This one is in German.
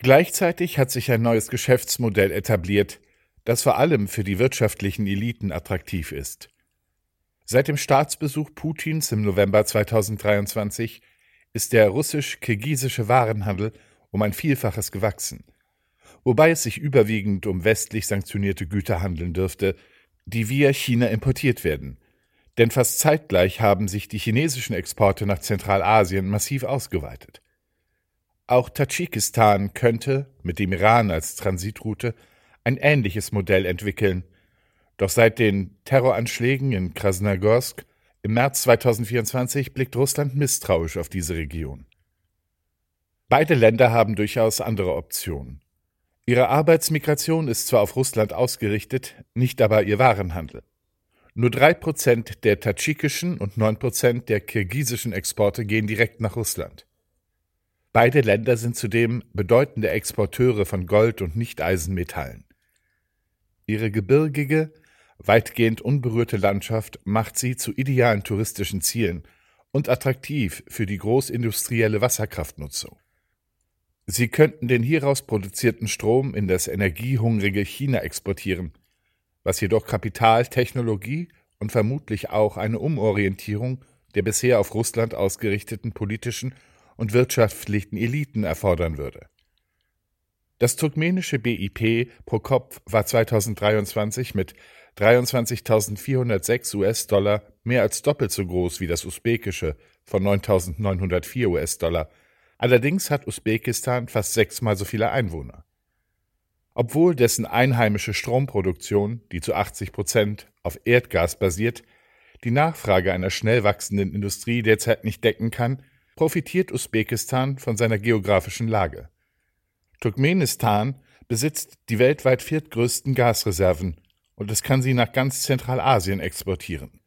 Gleichzeitig hat sich ein neues Geschäftsmodell etabliert, das vor allem für die wirtschaftlichen Eliten attraktiv ist. Seit dem Staatsbesuch Putins im November 2023 ist der russisch-kirgisische Warenhandel um ein Vielfaches gewachsen, wobei es sich überwiegend um westlich sanktionierte Güter handeln dürfte, die via China importiert werden. Denn fast zeitgleich haben sich die chinesischen Exporte nach Zentralasien massiv ausgeweitet. Auch Tadschikistan könnte, mit dem Iran als Transitroute, ein ähnliches Modell entwickeln. Doch seit den Terroranschlägen in Krasnogorsk im März 2024 blickt Russland misstrauisch auf diese Region. Beide Länder haben durchaus andere Optionen. Ihre Arbeitsmigration ist zwar auf Russland ausgerichtet, nicht aber ihr Warenhandel. Nur 3% der tadschikischen und 9% der kirgisischen Exporte gehen direkt nach Russland. Beide Länder sind zudem bedeutende Exporteure von Gold und Nichteisenmetallen. Ihre gebirgige, weitgehend unberührte Landschaft macht sie zu idealen touristischen Zielen und attraktiv für die großindustrielle Wasserkraftnutzung. Sie könnten den hieraus produzierten Strom in das energiehungrige China exportieren, was jedoch Kapital, Technologie und vermutlich auch eine Umorientierung der bisher auf Russland ausgerichteten politischen und wirtschaftlichen Eliten erfordern würde. Das turkmenische BIP pro Kopf war 2023 mit 23.406 US-Dollar mehr als doppelt so groß wie das usbekische von 9.904 US-Dollar. Allerdings hat Usbekistan fast 6-mal so viele Einwohner. Obwohl dessen einheimische Stromproduktion, die zu 80% auf Erdgas basiert, die Nachfrage einer schnell wachsenden Industrie derzeit nicht decken kann, profitiert Usbekistan von seiner geografischen Lage. Turkmenistan besitzt die weltweit viertgrößten Gasreserven und es kann sie nach ganz Zentralasien exportieren.